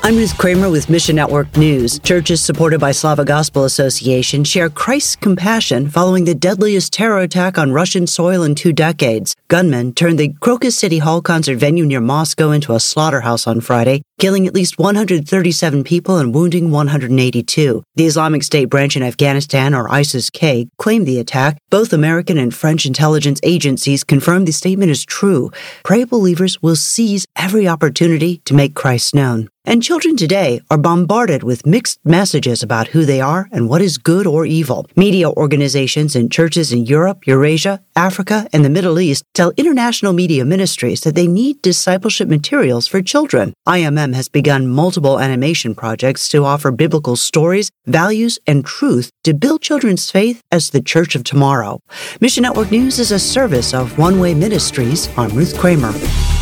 I'm Ruth Kramer with Mission Network News. Churches supported by Slava Gospel Association share Christ's compassion following the deadliest terror attack on Russian soil in 2 decades. Gunmen turned the Crocus City Hall concert venue near Moscow into a slaughterhouse on Friday, killing at least 137 people and wounding 182. The Islamic State branch in Afghanistan, or ISIS-K, claimed the attack. Both American and French intelligence agencies confirmed the statement is true. Pray believers will seize every opportunity to make Christ known. And children today are bombarded with mixed messages about who they are and what is good or evil. Media organizations and churches in Europe, Eurasia, Africa, and the Middle East tell international media ministries that they need discipleship materials for children. IMM has begun multiple animation projects to offer biblical stories, values, and truth to build children's faith as the church of tomorrow. Mission Network News is a service of One Way Ministries. I'm Ruth Kramer.